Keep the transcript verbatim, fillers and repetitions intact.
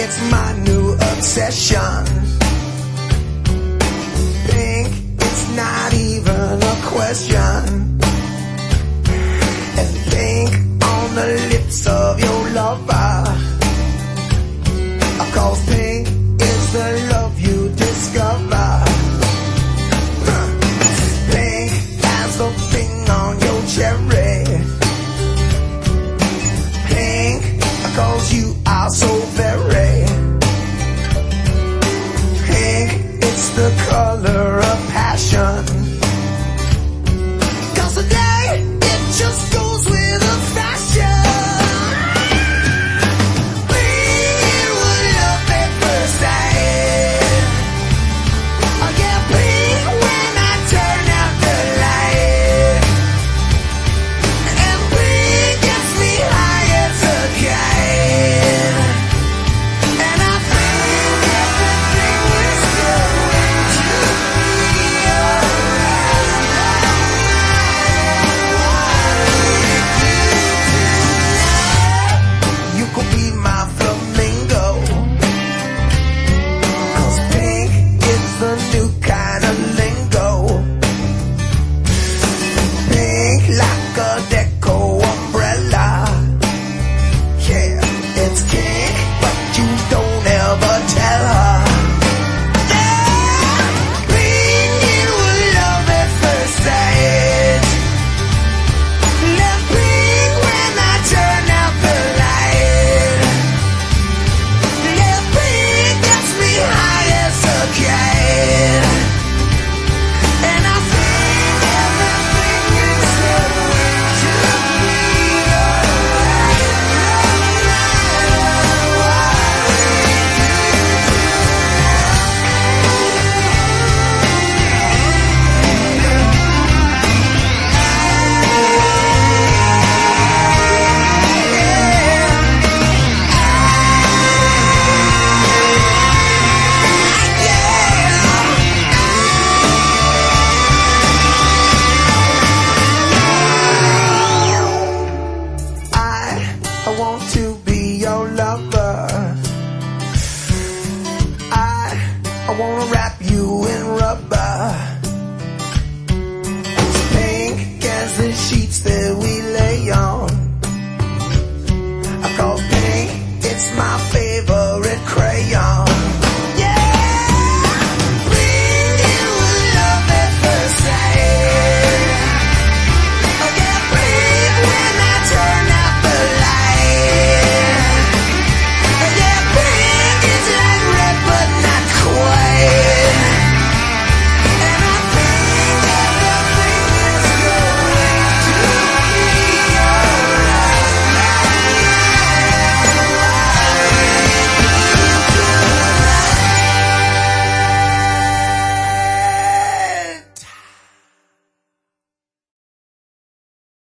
it's my new obsession. Pink, it's not even a question. And pink on the lips of your lover, of course pink is the love you discover. Pink has the thing on your cherry. Pink, cause you are so very pink, it's the color of passion. Cause today, it just goes with the fashion. Pink was love at first sight. I get pink when I turn out the light. And pink gets me high as a kite. And I think everything is going to be alright. You could be my flamingo, cause pink is the new kind of lingo. Pink like a deco umbrella. Yeah, it's pink, but you don't ever tell her. Yeah, pink, it was love at first sight. Left pink when I turn out the light. Left pink gets me high as a kite. And I think everything is going to be alright. I, I want to be your lover. I, I wanna wrap you